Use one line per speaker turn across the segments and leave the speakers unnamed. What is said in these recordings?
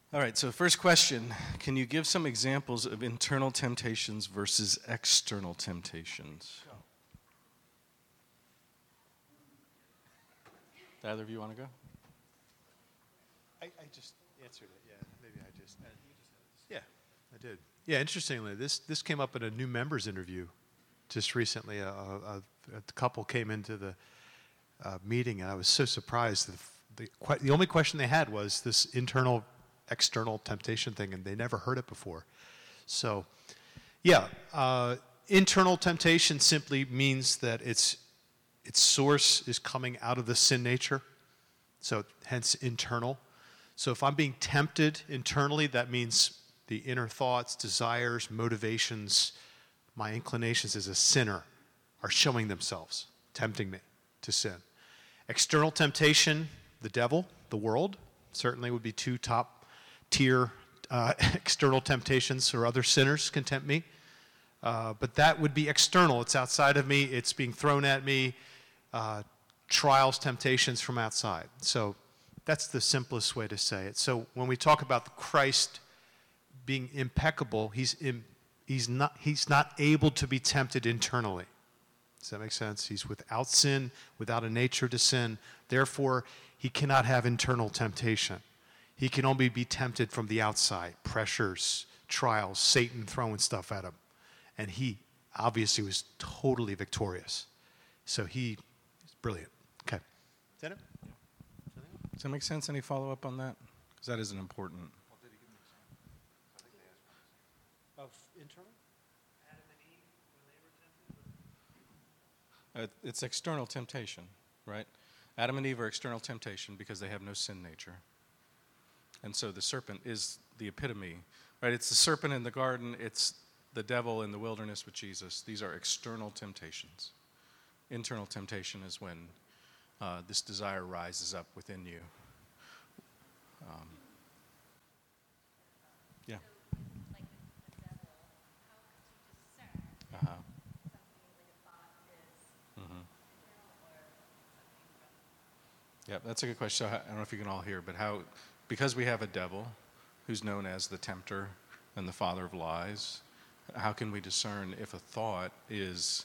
All right, so first question, can you give some examples of internal temptations versus external temptations? Either of you want to go?
I just answered it, yeah. Maybe I just... Yeah, I did. Yeah, interestingly, this came up in a new members interview just recently. A couple came into the meeting, and I was so surprised. The only question they had was this internal, external temptation thing, and they never heard it before. So, yeah, internal temptation simply means that its source is coming out of the sin nature, so hence internal. So if I'm being tempted internally, that means the inner thoughts, desires, motivations, my inclinations as a sinner are showing themselves, tempting me to sin. External temptation, the devil, the world, certainly would be two top tier external temptations, or other sinners can tempt me. But that would be external. It's outside of me. It's being thrown at me. Trials, temptations from outside. So that's the simplest way to say it. So when we talk about Christ being impeccable, he's not able to be tempted internally. Does that make sense? He's without sin, without a nature to sin. Therefore, he cannot have internal temptation. He can only be tempted from the outside, pressures, trials, Satan throwing stuff at him. And he obviously was totally victorious. So he is brilliant. Okay. Is that it? Yeah.
Does that make sense? Any follow-up on that? Because that is an important...
Well, did he give me a I think they asked of internal?
Adam and Eve, when they were tempted?
It's external temptation, right? Adam and Eve are external temptation because they have no sin nature. And so the serpent is the epitome, right? It's the serpent in the garden. It's the devil in the wilderness with Jesus. These are external temptations. Internal temptation is when this desire rises up within you. Yeah.
So, like the devil, how could you discern
Uh-huh.
something like a thought is
Mm-hmm.
internal or something from...
Yeah, that's a good question. So I don't know if you can all hear, but because we have a devil who's known as the tempter and the father of lies, how can we discern if a thought is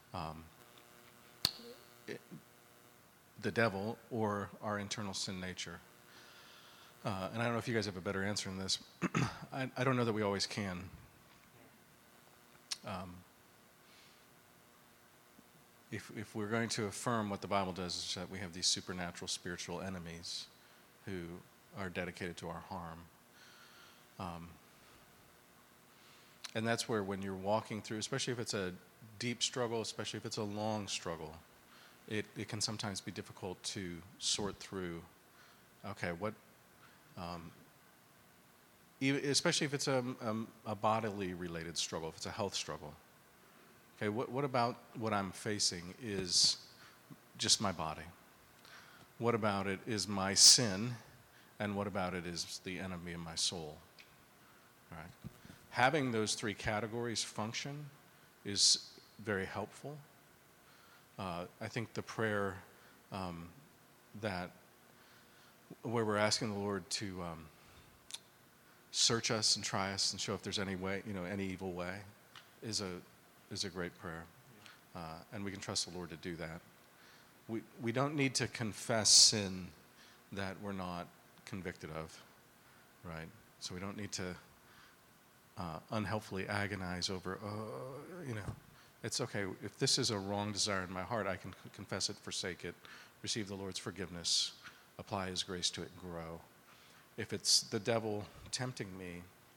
the devil or our internal sin nature? And I don't know if you guys have a better answer in this. I don't know that we always can. If we're going to affirm what the Bible does, is that we have these supernatural spiritual enemies who are dedicated to our harm. And that's where, when you're walking through, especially if it's a deep struggle, especially if it's a long struggle, it can sometimes be difficult to sort through, okay, what, especially if it's a bodily related struggle, if it's a health struggle. Okay, what about what I'm facing is just my body? What about it is my sin? And what about it is the enemy of my soul? All right. Having those three categories function is very helpful. I think the prayer that where we're asking the Lord to search us and try us and show if there's any way, any evil way, is a great prayer, and we can trust the Lord to do that. We don't need to confess sin that we're not convicted of, right? So we don't need to unhelpfully agonize over, it's okay. If this is a wrong desire in my heart, I can confess it, forsake it, receive the Lord's forgiveness, apply His grace to it, and grow. If it's the devil tempting me,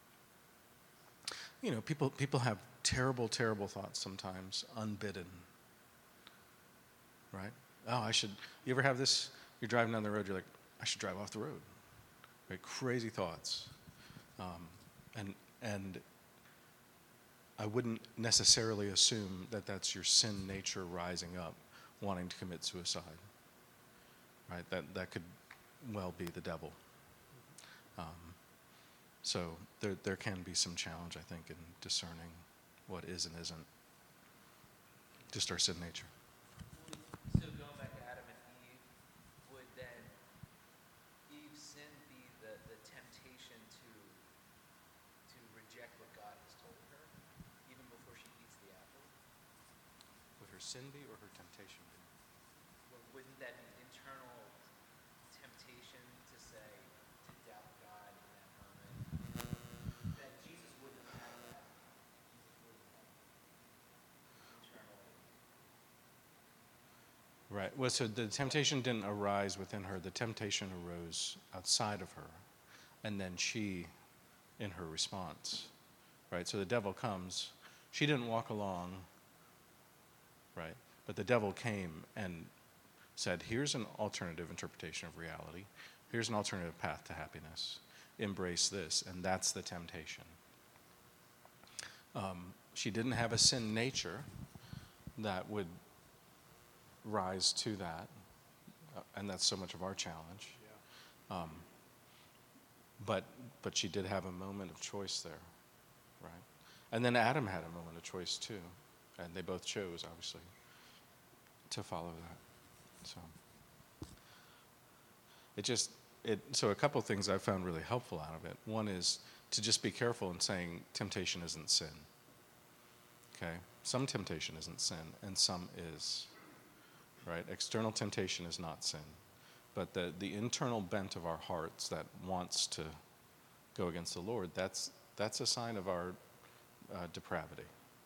people have terrible, terrible thoughts sometimes, unbidden, right? You ever have this? You're driving down the road, you're like, I should drive off the road. Right? Crazy thoughts. And I wouldn't necessarily assume that that's your sin nature rising up, wanting to commit suicide. Right? That could well be the devil. So there can be some challenge, I think, in discerning what is and isn't just our sin nature.
So going back to Adam and Eve, would then Eve's sin be the temptation to
sin be or her temptation be?
Well, wouldn't that be internal temptation to say, to doubt God in that moment? That Jesus wouldn't have had that. Jesus wouldn't have internal.
Right. Well, so the temptation didn't arise within her. The temptation arose outside of her, and then she, in her response, right? So the devil comes. She didn't walk along, right? But the devil came and said, here's an alternative interpretation of reality. Here's an alternative path to happiness. Embrace this, and that's the temptation. She didn't have a sin nature that would rise to that, and that's so much of our challenge. But she did have a moment of choice there, right? And then Adam had a moment of choice too, and they both chose, obviously, to follow that. So a couple of things I found really helpful out of it. One is to just be careful in saying temptation isn't sin. Okay, some temptation isn't sin, and some is. Right, external temptation is not sin, but the internal bent of our hearts that wants to go against the Lord, that's a sign of our depravity.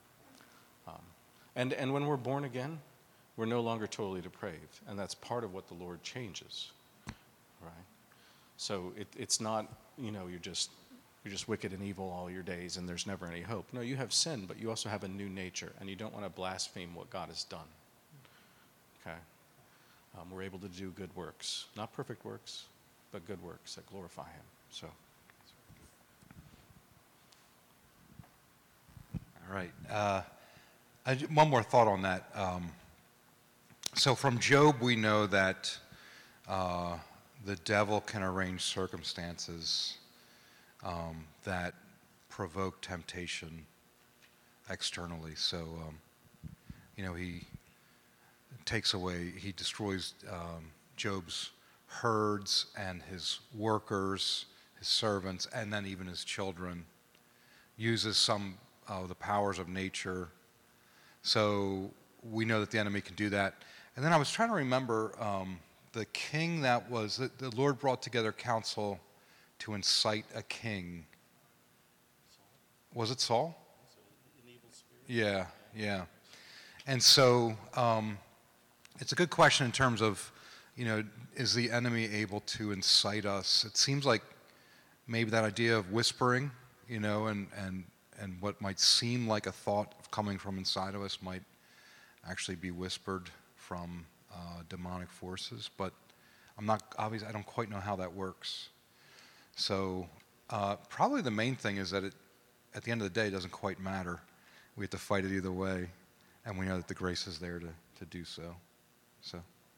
And when we're born again, we're no longer totally depraved, and that's part of what the Lord changes, right? So it's not, you're just wicked and evil all your days, and there's never any hope. No, you have sin, but you also have a new nature, and you don't want to blaspheme what God has done. Okay, we're able to do good works, not perfect works, but good works that glorify Him. So,
all right. One more thought on that. So from Job, we know that the devil can arrange circumstances that provoke temptation externally. So, he destroys Job's herds and his workers, his servants, and then even his children, uses some of the powers of nature. So we know that the enemy can do that. And then I was trying to remember the king that the Lord brought together counsel to incite a king. Was it Saul? An evil spirit. Yeah. And so it's a good question in terms of, is the enemy able to incite us? It seems like maybe that idea of whispering, and what might seem like a thought coming from inside of us might actually be whispered from demonic forces. But I don't quite know how that works. So probably the main thing is that at the end of the day, it doesn't quite matter. We have to fight it either way, and we know that the grace is there to do so. So,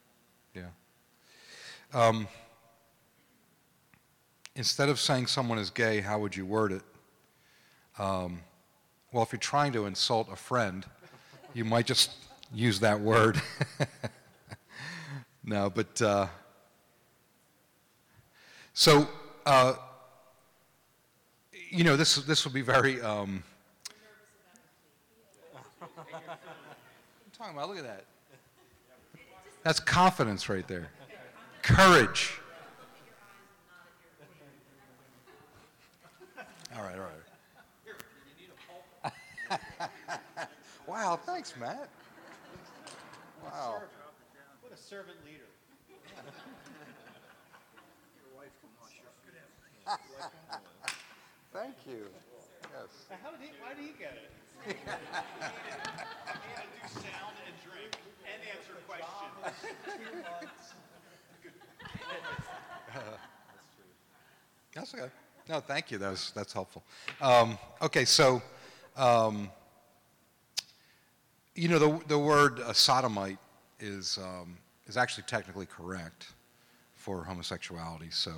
yeah. Instead of saying someone is gay, how would you word it? Well, if you're trying to insult a friend, you might just use that word. No, but so this will be very. I'm talking about. Look at that. That's confidence right there. Courage. All right. Wow, thanks, Matt. Wow.
What a servant leader.
Thank you. Yes.
Why did he get it? He had to do sound and drink and answer questions. 2 months.
That's okay. No, thank you. That's helpful. Okay, so the word sodomite is actually technically correct for homosexuality. So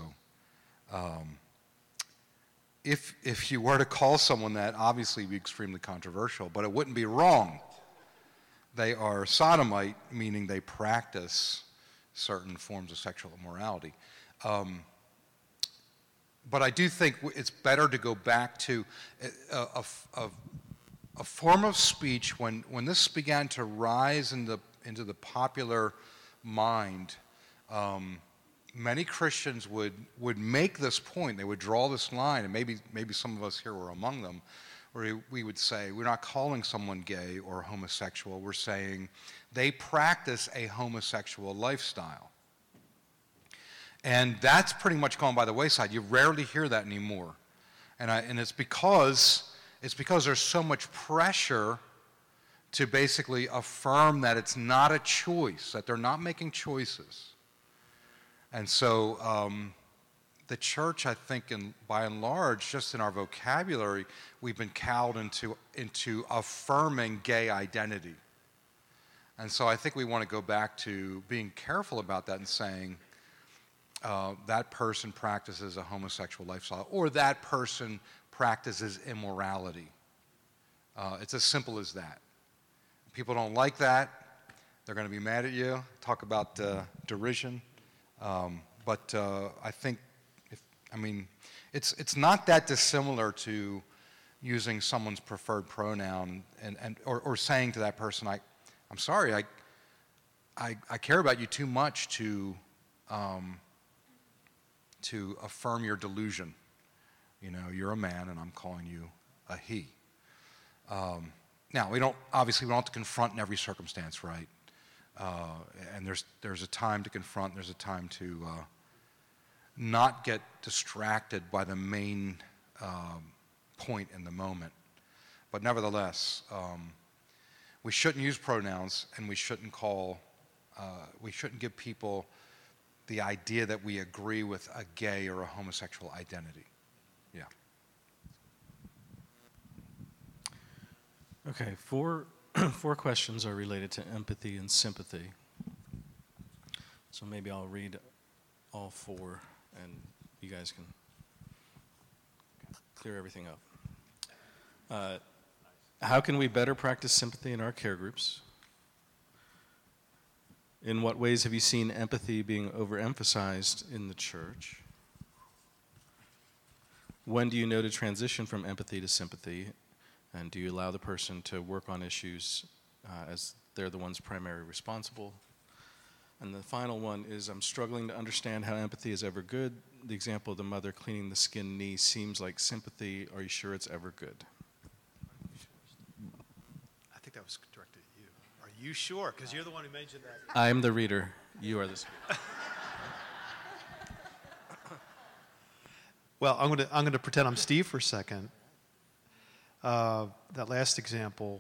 if you were to call someone that, obviously it'd be extremely controversial, but it wouldn't be wrong. They are sodomite, meaning they practice certain forms of sexual immorality. But I do think it's better to go back to a form of speech when this began to rise into the popular mind. Many Christians would make this point. They would draw this line, and maybe some of us here were among them, where we would say, we're not calling someone gay or homosexual. We're saying they practice a homosexual lifestyle. And that's pretty much gone by the wayside. You rarely hear that anymore. And it's because there's so much pressure to basically affirm that it's not a choice, that they're not making choices. And so the church, I think, by and large, just in our vocabulary, we've been cowed into affirming gay identity. And so I think we want to go back to being careful about that and saying that person practices a homosexual lifestyle, or that person practices immorality. It's as simple as that. People don't like that. They're going to be mad at you. Talk about derision. But I think, it's not that dissimilar to using someone's preferred pronoun or saying to that person, I'm sorry, I care about you too much to affirm your delusion. You know, you're a man and I'm calling you a he. Now, we don't have to confront in every circumstance, right? And there's a time to confront, there's a time to not get distracted by the main point in the moment. But nevertheless, we shouldn't use pronouns, and we shouldn't give people the idea that we agree with a gay or a homosexual identity. Yeah.
Okay, four questions are related to empathy and sympathy. So maybe I'll read all four, and you guys can clear everything up. How can we better practice sympathy in our care groups? In what ways have you seen empathy being overemphasized in the church? When do you know to transition from empathy to sympathy? And do you allow the person to work on issues as they're the ones primarily responsible? And the final one is, I'm struggling to understand how empathy is ever good. The example of the mother cleaning the skinned knee seems like sympathy. Are you sure it's ever good?
I think that was directed at you. Are you sure? Because you're the one who mentioned that.
I'm the reader. You are the speaker.
Well, I'm going to pretend I'm Steve for a second. That last example,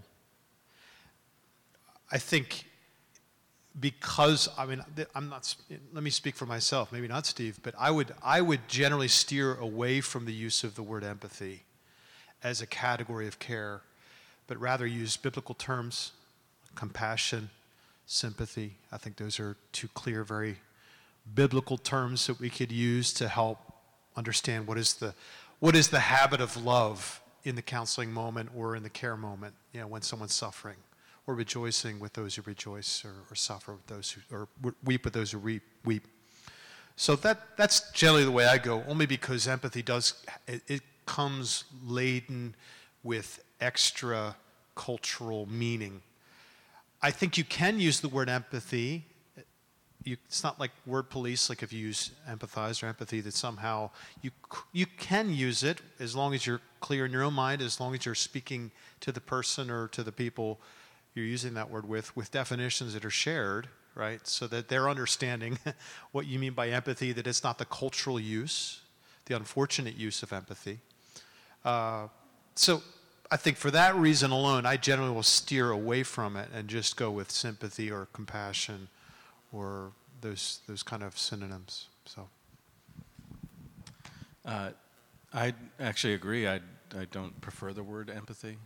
I think because, I'm not, let me speak for myself, maybe not Steve, but I would generally steer away from the use of the word empathy as a category of care, but rather use biblical terms, compassion, sympathy. I think those are two clear, very biblical terms that we could use to help understand what is the habit of love in the counseling moment or in the care moment, when someone's suffering, or rejoicing with those who rejoice, or suffer with those who, or weep with those who weep. So that's generally the way I go, only because empathy it comes laden with extra cultural meaning. I think you can use the word empathy. It's not like word police, like if you use empathize or empathy, that somehow you can use it as long as you're clear in your own mind, as long as you're speaking to the person or to the people you're using that word with definitions that are shared, right? So that they're understanding what you mean by empathy, that it's not the cultural use, the unfortunate use of empathy. So I think for that reason alone, I generally will steer away from it and just go with sympathy or compassion, or those kind of synonyms. So,
I actually agree. I don't prefer the word empathy,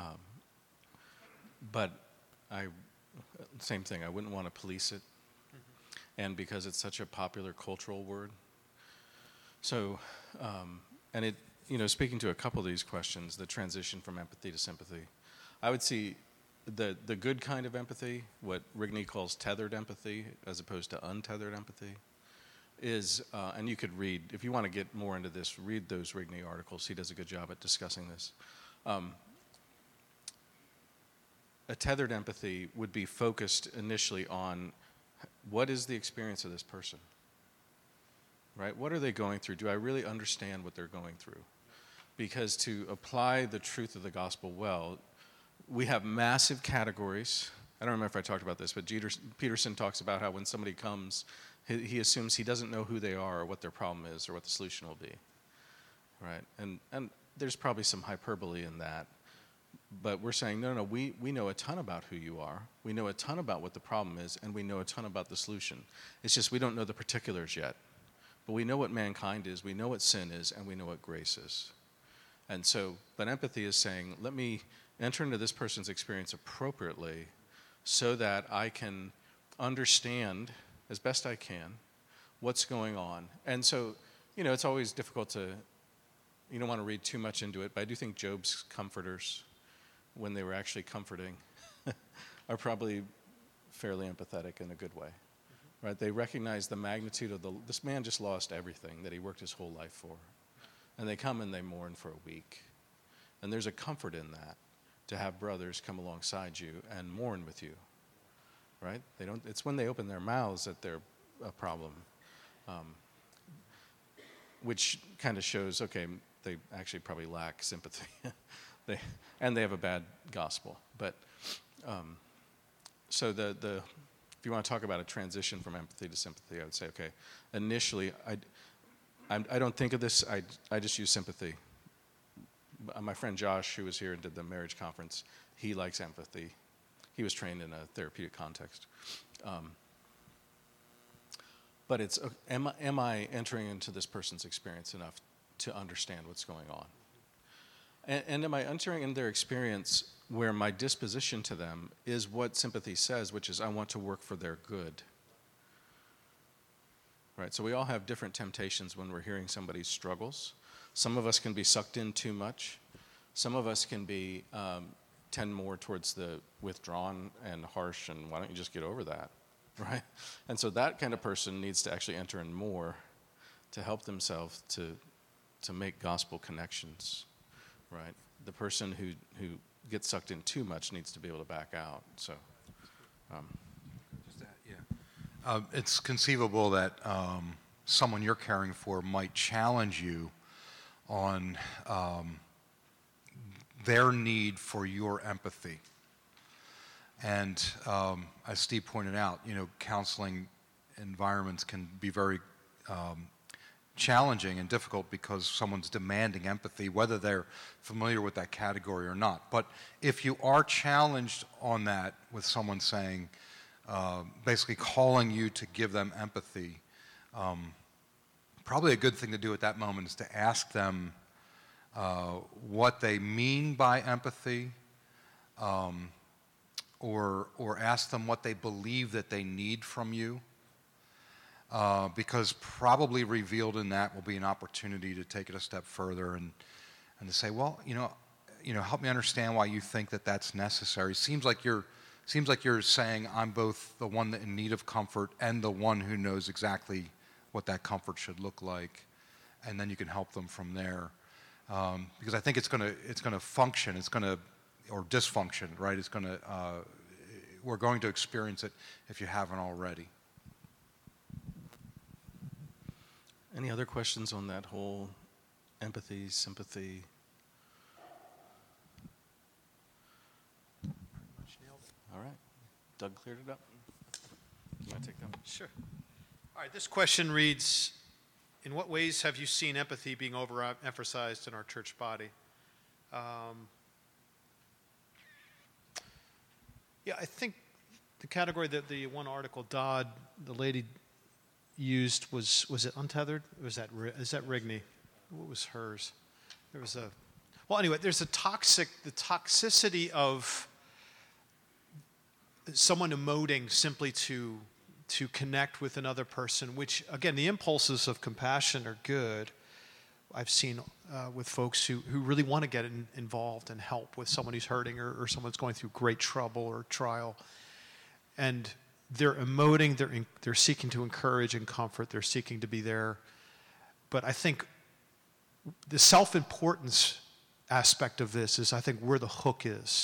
but same thing. I wouldn't want to police it, and because it's such a popular cultural word. So, and it, speaking to a couple of these questions, the transition from empathy to sympathy, I would see the good kind of empathy, what Rigney calls tethered empathy as opposed to untethered empathy, is, and you could read, if you want to get more into this, read those Rigney articles. He does a good job at discussing this. a tethered empathy would be focused initially on what is the experience of this person, right? What are they going through? Do I really understand what they're going through? Because to apply the truth of the gospel well, we have massive categories. I don't remember if I talked about this, but Peterson talks about how when somebody comes, he assumes he doesn't know who they are or what their problem is or what the solution will be, right? And there's probably some hyperbole in that. But we're saying, no, we know a ton about who you are. We know a ton about what the problem is, and we know a ton about the solution. It's just we don't know the particulars yet. But we know what mankind is, we know what sin is, and we know what grace is. And so, but empathy is saying, let me enter into this person's experience appropriately so that I can understand as best I can what's going on. And so, it's always difficult to, you don't want to read too much into it, but I do think Job's comforters, when they were actually comforting, are probably fairly empathetic in a good way, right? They recognize the magnitude of this man just lost everything that he worked his whole life for. And they come and they mourn for a week. And there's a comfort in that, to have brothers come alongside you and mourn with you, right? It's when they open their mouths that they're a problem, which kind of shows, okay, they actually probably lack sympathy. They have a bad gospel. But so if you want to talk about a transition from empathy to sympathy, I would say, okay, initially, I don't think of this, I just use sympathy. My friend Josh, who was here and did the marriage conference, he likes empathy. He was trained in a therapeutic context. But it's, am I entering into this person's experience enough to understand what's going on? And am I entering in their experience where my disposition to them is what sympathy says, which is I want to work for their good? Right? So we all have different temptations when we're hearing somebody's struggles. Some of us can be sucked in too much. Some of us can be tend more towards the withdrawn and harsh, and why don't you just get over that, right? And so that kind of person needs to actually enter in more to help themselves to make gospel connections. Right, the person who gets sucked in too much needs to be able to back out. So,
it's conceivable that someone you're caring for might challenge you on their need for your empathy. And as Steve pointed out, counseling environments can be very challenging and difficult because someone's demanding empathy, whether they're familiar with that category or not. But if you are challenged on that with someone saying, basically calling you to give them empathy, probably a good thing to do at that moment is to ask them what they mean by empathy, or ask them what they believe that they need from you. Because probably revealed in that will be an opportunity to take it a step further and to say, well, help me understand why you think that that's necessary. Seems like you're saying I'm both the one in need of comfort and the one who knows exactly what that comfort should look like, and then you can help them from there. Because I think it's going to function. Or dysfunction, right? We're going to experience it if you haven't already.
any other questions on that whole empathy, sympathy? All right. Doug cleared it up. You want to take that one?
Sure. All right, this question reads, in what ways have you seen empathy being overemphasized in our church body? Yeah, I think the category that the one article Dodd, the lady, used was it untethered? Or is that Rigney? What was hers? There was a, well, anyway, there's the toxicity of someone emoting simply to connect with another person, which, again, the impulses of compassion are good. I've seen with folks who really want to get involved and help with someone who's hurting or someone's going through great trouble or trial. And they're emoting, they're seeking to encourage and comfort, they're seeking to be there. But I think the self-importance aspect of this is, I think, where the hook is,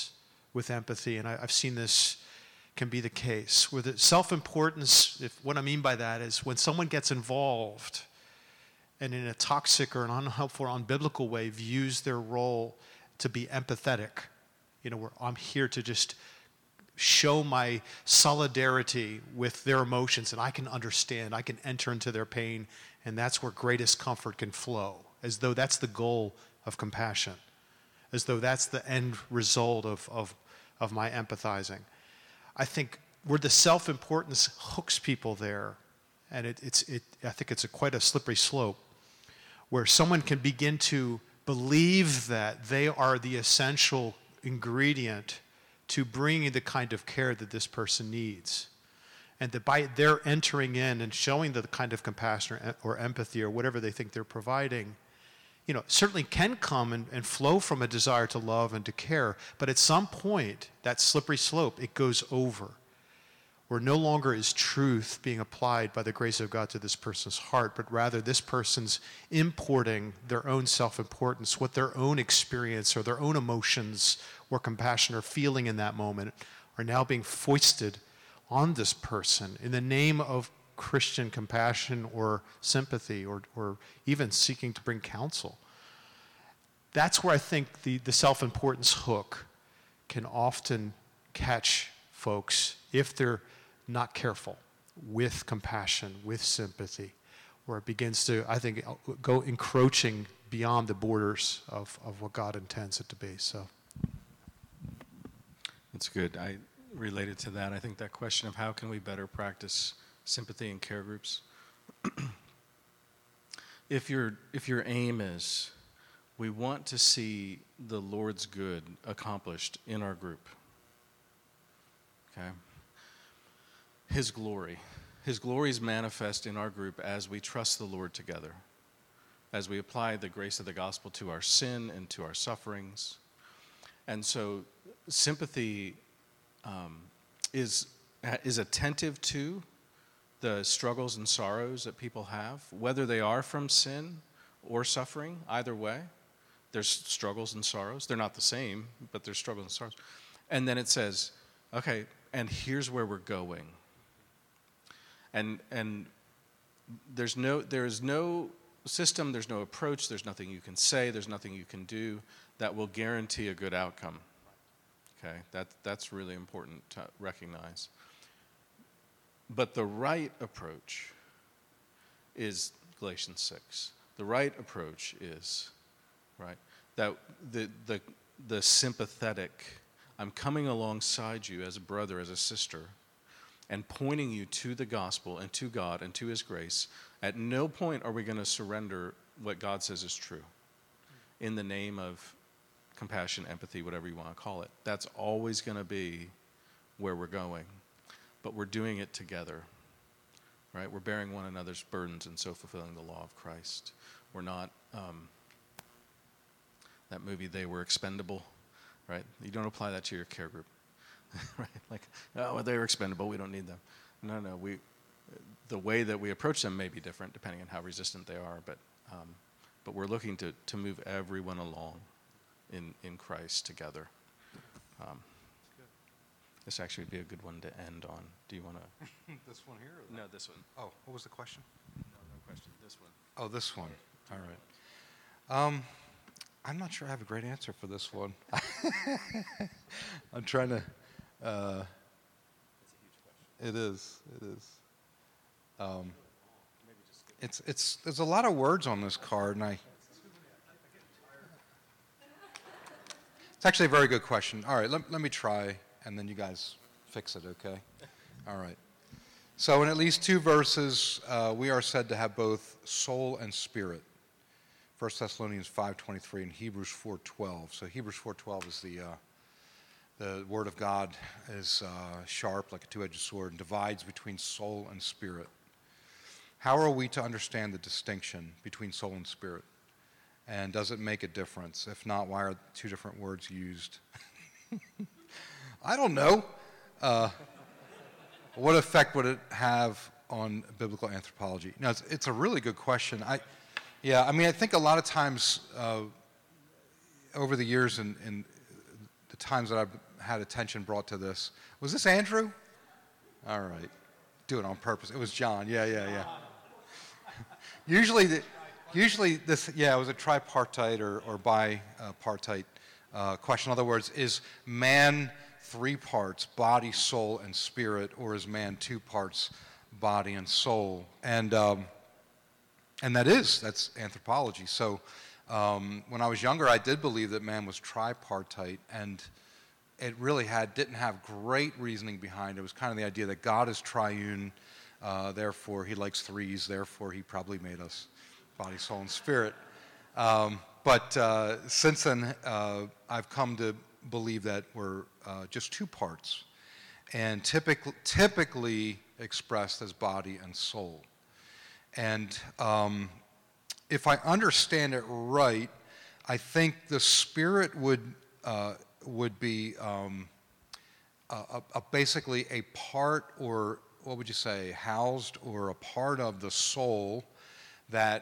with empathy, and I've seen this can be the case. With self-importance, what I mean by that is when someone gets involved and in a toxic or an unhelpful or unbiblical way views their role to be empathetic, where I'm here to just show my solidarity with their emotions, and I can understand, I can enter into their pain, and that's where greatest comfort can flow, as though that's the goal of compassion, as though that's the end result of my empathizing. I think where the self-importance hooks people there, and I think it's quite a slippery slope, where someone can begin to believe that they are the essential ingredient to bringing the kind of care that this person needs. And that by their entering in and showing the kind of compassion or empathy or whatever they think they're providing, certainly can come and flow from a desire to love and to care, but at some point, that slippery slope, it goes over, where no longer is truth being applied by the grace of God to this person's heart, but rather this person's importing their own self-importance, what their own experience or their own emotions or compassion or feeling in that moment are now being foisted on this person in the name of Christian compassion or sympathy or even seeking to bring counsel. That's where I think the self-importance hook can often catch folks if they're not careful with compassion, with sympathy, where it begins to, I think, go encroaching beyond the borders of what God intends it to be. So
That's good. Related to that, I think that question of how can we better practice sympathy in care groups. If your aim is we want to see the Lord's good accomplished in our group, okay? His glory is manifest in our group as we trust the Lord together, as we apply the grace of the gospel to our sin and to our sufferings. And so sympathy is attentive to the struggles and sorrows that people have, whether they are from sin or suffering, either way. There's struggles and sorrows. They're not the same, but there's struggles and sorrows. And then it says, okay, and here's where we're going. And there is no system, there's no approach, there's nothing you can say, there's nothing you can do that will guarantee a good outcome. Okay, that's really important to recognize. But the right approach is Galatians 6. The right approach is, right, that the sympathetic, I'm coming alongside you as a brother, as a sister, and pointing you to the gospel and to God and to his grace. At no point are we going to surrender what God says is true in the name of compassion, empathy, whatever you want to call it. That's always going to be where we're going. But we're doing it together, right? We're bearing one another's burdens and so fulfilling the law of Christ. We're not, that movie, They Were Expendable, right? You don't apply that to your care group, right? Like, oh, well, they were expendable, we don't need them. No, the way that we approach them may be different depending on how resistant they are, but we're looking to move everyone along in Christ together. This actually would be a good one to end on. Do you want to?
This one here?
No, this one.
Oh, what was the question?
No question. This one.
Oh, this one. All right. I'm not sure I have a great answer for this one. I'm trying to.
It's a huge question.
It is. There's a lot of words on this card, and it's actually a very good question. All right, let me try, and then you guys fix it, okay? All right. So in at least two verses, we are said to have both soul and spirit. 1 Thessalonians 5:23 and Hebrews 4:12. So Hebrews 4:12 is the word of God is sharp like a two-edged sword and divides between soul and spirit. How are we to understand the distinction between soul and spirit? And does it make a difference? If not, why are two different words used? I don't know. What effect would it have on biblical anthropology? No, it's a really good question. I think a lot of times over the years and the times that I've had attention brought to this. Was this Andrew? All right. Do it on purpose. It was John. Yeah. Usually this, it was a tripartite or bipartite question. In other words, is man 3 parts, body, soul, and spirit, or is man 2 parts, body and soul? And that's anthropology. So when I was younger, I did believe that man was tripartite, and it really didn't have great reasoning behind it. It was kind of the idea that God is triune, therefore he likes threes, therefore he probably made us body, soul, and spirit. But since then, I've come to believe that we're just 2 parts, and typically expressed as body and soul. And if I understand it right, I think the spirit would be basically a part, or what would you say, housed or a part of the soul that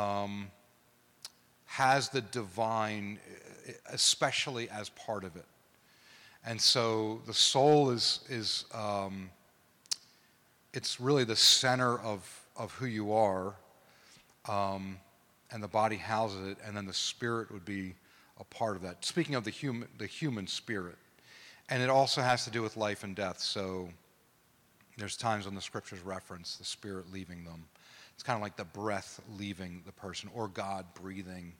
has the divine especially as part of it. And so the soul is it's really the center of who you are, and the body houses it, and then the spirit would be a part of that. Speaking of the human spirit, and it also has to do with life and death. So there's times when the scriptures reference the spirit leaving them. It's kind of like the breath leaving the person, or God breathing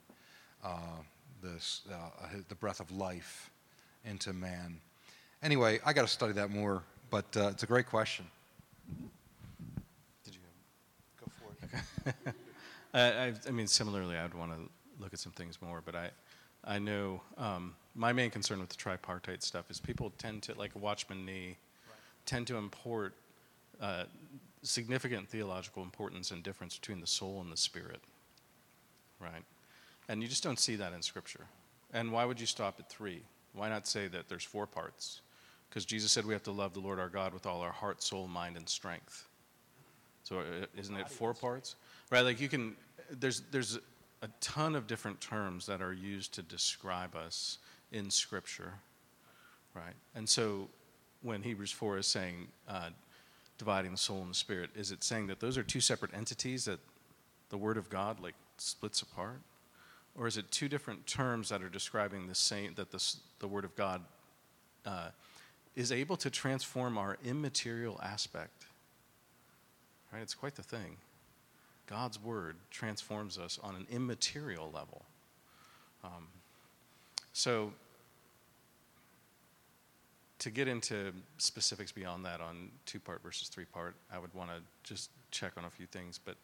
the breath of life into man. Anyway, I got to study that more, but it's a great question. Did you go for it?
Okay. I mean, similarly, I would want to look at some things more, but I know my main concern with the tripartite stuff is people tend to, like Watchman Nee, tend to import significant theological importance and difference between the soul and the spirit, right? And you just don't see that in Scripture. And why would you stop at 3? Why not say that there's 4 parts? Because Jesus said we have to love the Lord our God with all our heart, soul, mind, and strength. So isn't it 4 parts? Right, like you can, there's a ton of different terms that are used to describe us in Scripture, right? And so when Hebrews 4 is saying dividing the soul and the spirit, is it saying that those are 2 separate entities that the Word of God like splits apart? Or is it 2 different terms that are describing the same, that the Word of God is able to transform our immaterial aspect? Right? It's quite the thing. God's Word transforms us on an immaterial level. So to get into specifics beyond that on 2-part versus 3-part, I would want to just check on a few things. But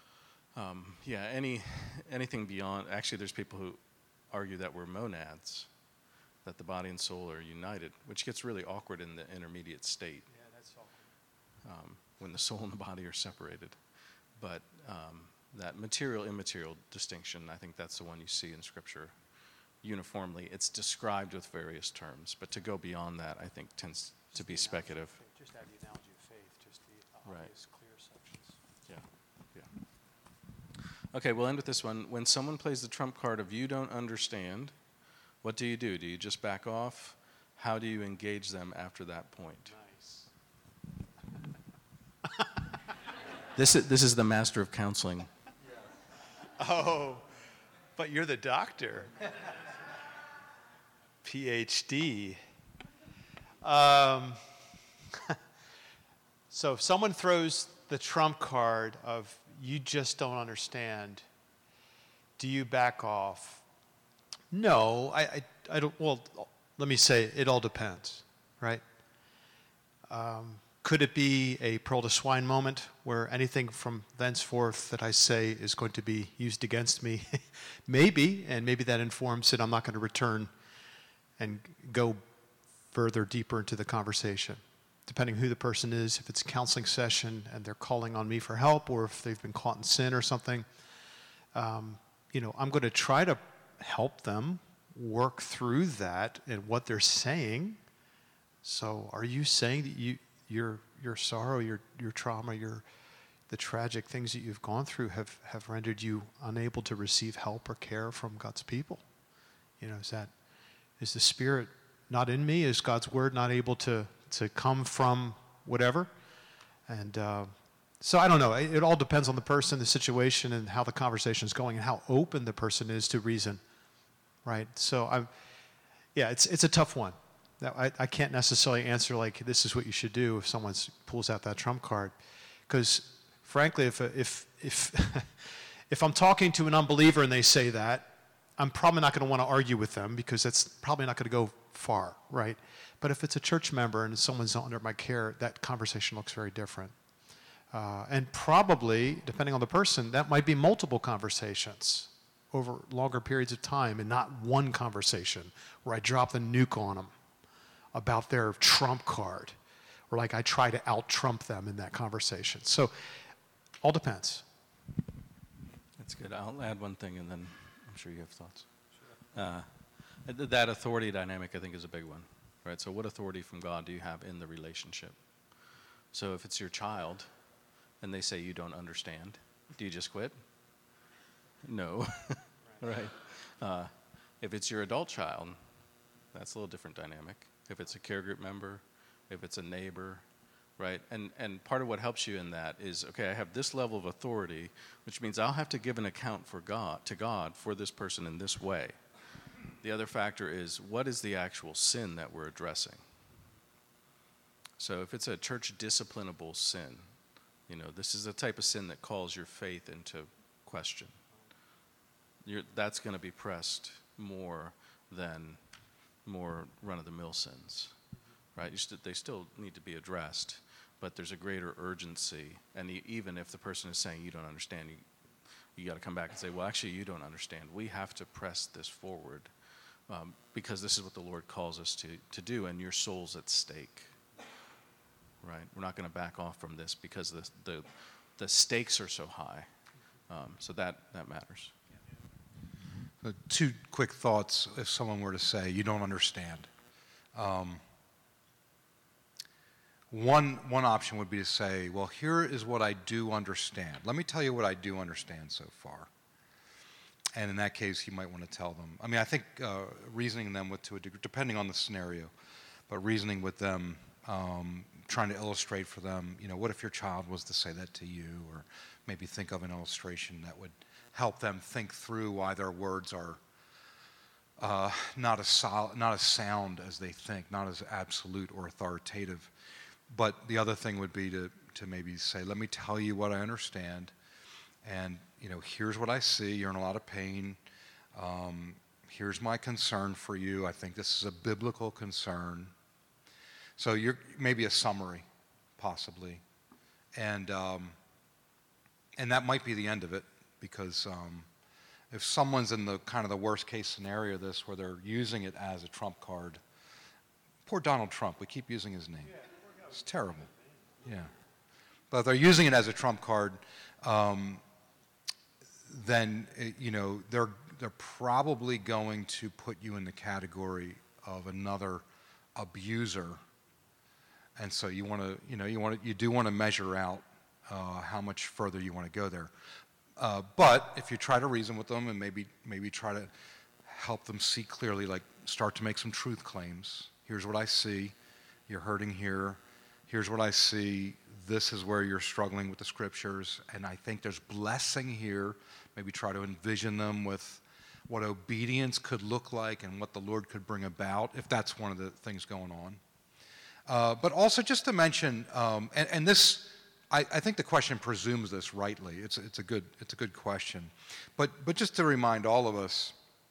anything beyond, actually there's people who argue that we're monads, that the body and soul are united, which gets really awkward in the intermediate state.
Yeah, that's awkward.
When the soul and the body are separated. But that material-immaterial distinction, I think that's the one you see in Scripture uniformly. It's described with various terms, but to go beyond that, I think, tends to be speculative.
Just add the analogy of faith, just the obvious, clear sections.
Yeah. Okay, we'll end with this one. When someone plays the trump card of you don't understand, what do? Do you just back off? How do you engage them after that point?
Nice.
This is the master of counseling.
Oh, but you're the doctor. PhD. So if someone throws the trump card of you just don't understand, do you back off? No, I don't. Well, let me say it all depends, right? Could it be a pearl to swine moment where anything from thenceforth that I say is going to be used against me? Maybe, and maybe that informs that I'm not going to return and go further, deeper into the conversation. Depending who the person is, if it's a counseling session and they're calling on me for help, or if they've been caught in sin or something, I'm going to try to help them work through that and what they're saying. So are you saying that your sorrow, your trauma, the tragic things that you've gone through have rendered you unable to receive help or care from God's people? Is the Spirit not in me? Is God's word not able to come from whatever? And so I don't know. It all depends on the person, the situation, and how the conversation is going, and how open the person is to reason, right? So it's a tough one. I can't necessarily answer like this is what you should do if someone pulls out that trump card, because frankly, if if I'm talking to an unbeliever and they say that, I'm probably not going to want to argue with them because that's probably not going to go far, right? But if it's a church member and someone's under my care, that conversation looks very different. And probably, depending on the person, that might be multiple conversations over longer periods of time and not one conversation where I drop the nuke on them about their trump card, or like I try to out-trump them in that conversation. So, all depends.
That's good. I'll add one thing, and then I'm sure you have thoughts. That authority dynamic, I think, is a big one, right? So what authority from God do you have in the relationship? So if it's your child, and they say you don't understand, do you just quit? No, right? If it's your adult child, that's a little different dynamic. If it's a care group member, if it's a neighbor, right? And part of what helps you in that is, okay, I have this level of authority, which means I'll have to give an account to God for this person in this way. The other factor is, what is the actual sin that we're addressing? So if it's a church disciplinable sin, this is the type of sin that calls your faith into question. That's going to be pressed more than more run-of-the-mill sins, right? They still need to be addressed, but there's a greater urgency. And even if the person is saying you don't understand, you got to come back and say, well, actually, you don't understand. We have to press this forward because this is what the Lord calls us to do, and your soul's at stake, right? We're not going to back off from this because the stakes are so high. So that matters.
Two quick thoughts if someone were to say, you don't understand. One option would be to say, well, here is what I do understand. Let me tell you what I do understand so far. And in that case, you might want to tell them. I mean, I think reasoning them to a degree, depending on the scenario, but reasoning with them, trying to illustrate for them, what if your child was to say that to you, or maybe think of an illustration that would help them think through why their words are not as sound as they think, not as absolute or authoritative. But the other thing would be to maybe say, let me tell you what I understand, and here's what I see. You're in a lot of pain. Here's my concern for you. I think this is a biblical concern. So you're maybe a summary, possibly, and that might be the end of it, because if someone's in the kind of the worst case scenario of this, where they're using it as a trump card, poor Donald Trump, we keep using his name. It's terrible. Yeah, but if they're using it as a trump card, then they're probably going to put you in the category of another abuser. And so you do want to measure out how much further you want to go there. But if you try to reason with them and maybe try to help them see clearly, like start to make some truth claims. Here's what I see. You're hurting here. Here's what I see. This is where you're struggling with the scriptures, and I think there's blessing here. Maybe try to envision them with what obedience could look like and what the Lord could bring about, if that's one of the things going on. But also just to mention, and this, I think the question presumes this rightly. It's a good question, but just to remind all of us,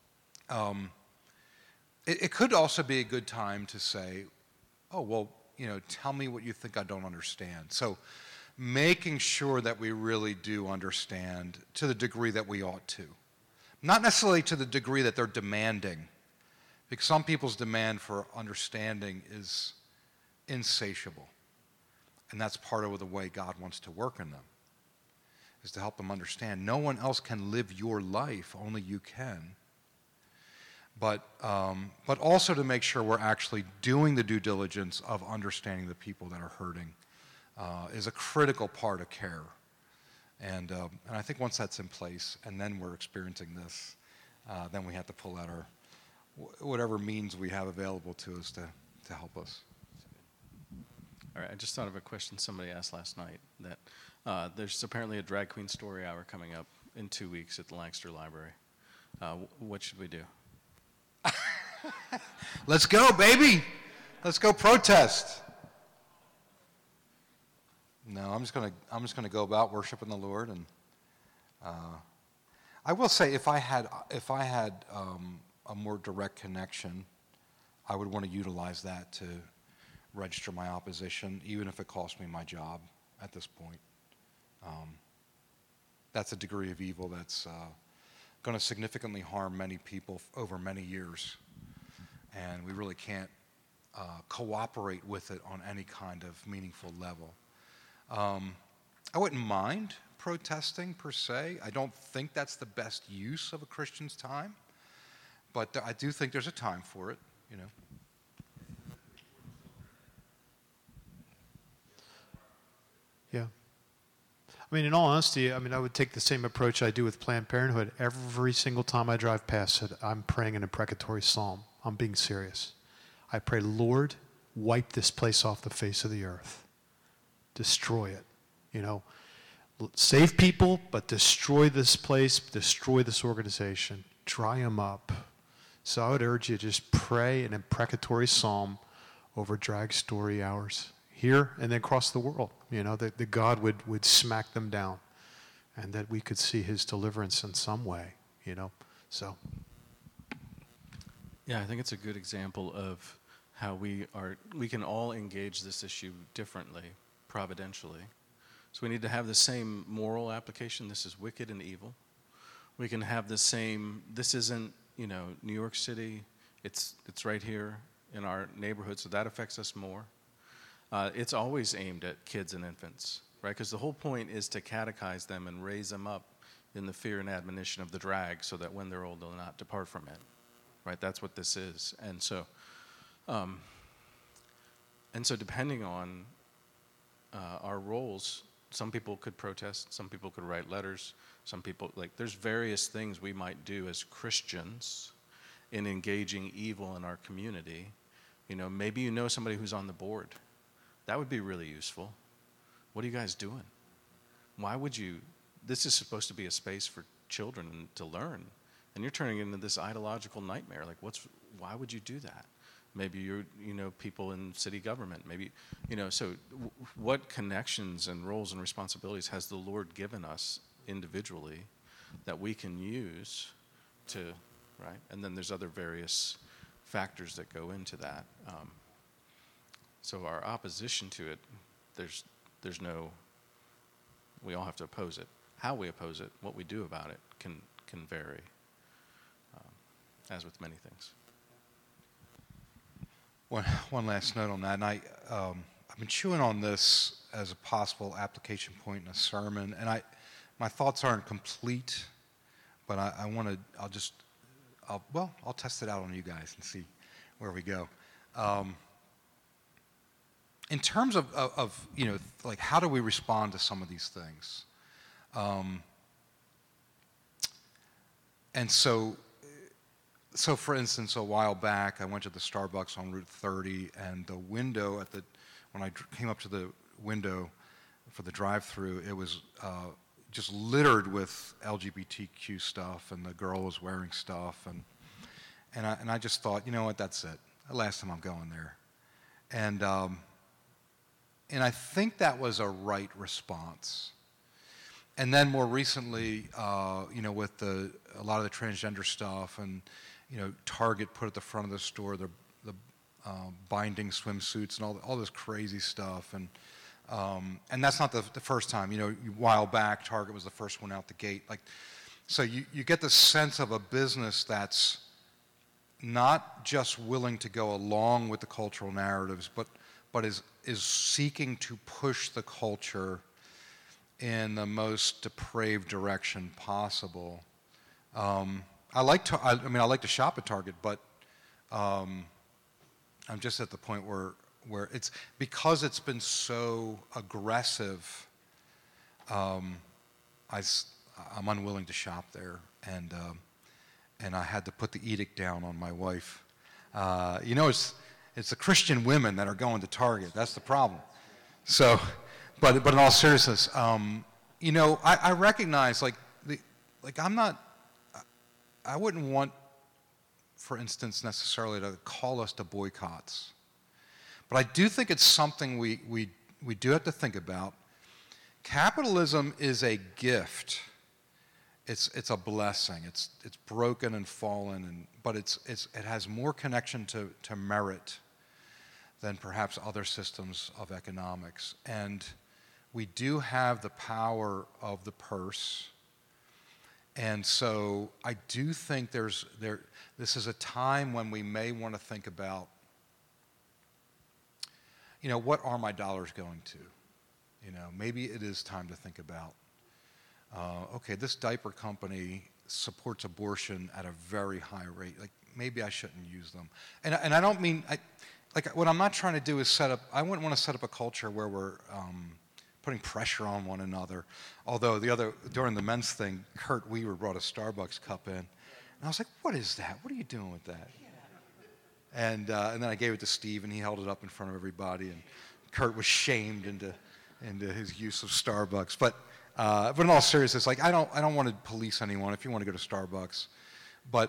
it could also be a good time to say, oh well, tell me what you think I don't understand. So making sure that we really do understand to the degree that we ought to. Not necessarily to the degree that they're demanding, because some people's demand for understanding is insatiable. And that's part of the way God wants to work in them, is to help them understand. No one else can live your life, only you can. But also to make sure we're actually doing the due diligence of understanding the people that are hurting is a critical part of care. And I think once that's in place, and then we're experiencing this, then we have to pull out whatever means we have available to us to help us.
All right, I just thought of a question somebody asked last night that there's apparently a drag queen story hour coming up in 2 weeks at the Lancaster Library. What should we do?
Let's go, baby. Let's go protest. No, I'm just gonna go about worshiping the Lord, and I will say if I had a more direct connection, I would want to utilize that to register my opposition, even if it cost me my job. At this point, that's a degree of evil that's going to significantly harm many people over many years, and we really can't cooperate with it on any kind of meaningful level. I wouldn't mind protesting per se. I don't think that's the best use of a Christian's time, but I do think there's a time for it, you know.
Yeah. I mean, in all honesty, I would take the same approach I do with Planned Parenthood. Every single time I drive past it, I'm praying an imprecatory psalm. I'm being serious. I pray, Lord, wipe this place off the face of the earth. Destroy it. You know, save people, but destroy this place, destroy this organization, dry them up. So I would urge you to just pray an imprecatory psalm over drag story hours here and then across the world, you know, that God would smack them down and that we could see his deliverance in some way, you know, so.
Yeah, I think it's a good example of how we can all engage this issue differently, providentially. So we need to have the same moral application. This is wicked and evil. We can have the same, this isn't, you know, New York City, it's right here in our neighborhood, so that affects us more. It's always aimed at kids and infants, right? Because the whole point is to catechize them and raise them up in the fear and admonition of the drag so that when they're old, they'll not depart from it, right? That's what this is. And so depending on our roles, some people could protest, some people could write letters, some people, there's various things we might do as Christians in engaging evil in our community. You know, maybe you know somebody who's on the board. That would be really useful. What are you guys doing? Why would you? This is supposed to be a space for children to learn, and you're turning it into this ideological nightmare. Why would you do that? Maybe you're, people in city government. Maybe, so what connections and roles and responsibilities has the Lord given us individually that we can use to, right? And then there's other various factors that go into that. So our opposition to it, there's no, we all have to oppose it. How we oppose it, what we do about it can vary, as with many things.
One last note on that, and I've been chewing on this as a possible application point in a sermon, and my thoughts aren't complete, but I'll test it out on you guys and see where we go. In terms of how do we respond to some of these things? And so for instance, a while back, I went to the Starbucks on Route 30, and the window when I came up to the window for the drive-through, it was just littered with LGBTQ stuff, and the girl was wearing stuff, and I just thought, you know what, that's it. The last time I'm going there, and I think that was a right response. And then more recently, with a lot of the transgender stuff, and Target put at the front of the store the binding swimsuits and all this crazy stuff, and that's not the first time. A while back, Target was the first one out the gate. So you get the sense of a business that's not just willing to go along with the cultural narratives, but is seeking to push the culture in the most depraved direction possible. I like to shop at Target, but I'm just at the point where it's because it's been so aggressive. I'm unwilling to shop there, and and I had to put the edict down on my wife. You know, it's the Christian women that are going to Target. That's the problem. So, but in all seriousness, you know, I recognize like I wouldn't want, for instance, necessarily to call us to boycotts. But I do think it's something we do have to think about. Capitalism is a gift. It's a blessing. It's broken and fallen, but it has more connection to merit than perhaps other systems of economics. And we do have the power of the purse. And so I do think this is a time when we may want to think about, you know, what are my dollars going to? You know, maybe it is time to think about, okay, this diaper company supports abortion at a very high rate. Like, maybe I shouldn't use them. And I don't mean, what I'm not trying to do is I wouldn't want to set up a culture where we're putting pressure on one another. Although during the men's thing, Kurt Weaver brought a Starbucks cup in. And I was like, what is that? What are you doing with that? And then I gave it to Steve, and he held it up in front of everybody. And Kurt was shamed into his use of Starbucks. But in all seriousness, like I don't want to police anyone if you want to go to Starbucks. But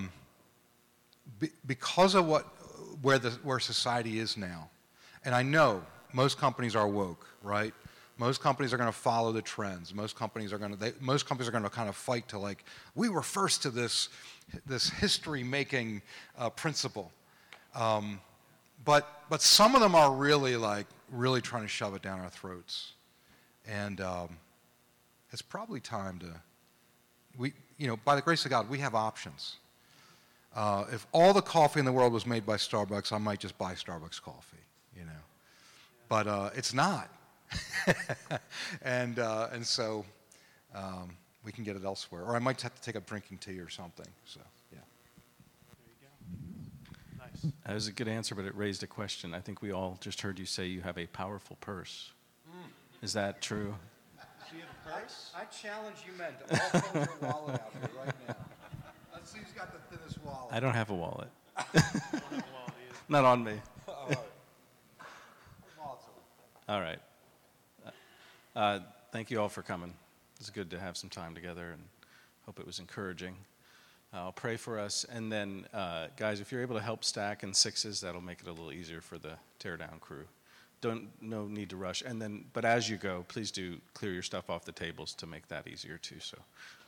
because of where society is now, and I know most companies are woke, right? Most companies are going to follow the trends. Most companies are going to kind of fight to, like, we were first to this history-making principle. But some of them are really trying to shove it down our throats. And it's probably time to, by the grace of God, we have options. If all the coffee in the world was made by Starbucks, I might just buy Starbucks coffee, you know. But it's not. and so we can get it elsewhere. Or I might have to take up drinking tea or something. So, yeah.
There you go. Nice.
That was a good answer, but it raised a question. I think we all just heard you say you have a powerful purse. Is that true?
Do you have a purse?
I challenge you men to all pull your wallet out there right now. Let's see who's got the thinnest wallet.
I don't have a wallet.
I don't have a wallet either.
Not on me.
All right.
All right. Thank you all for coming. It's good to have some time together, and hope it was encouraging. I'll pray for us, and then, guys, if you're able to help stack in sixes, that'll make it a little easier for the teardown crew. No need to rush. And then, but as you go, please do clear your stuff off the tables to make that easier too. So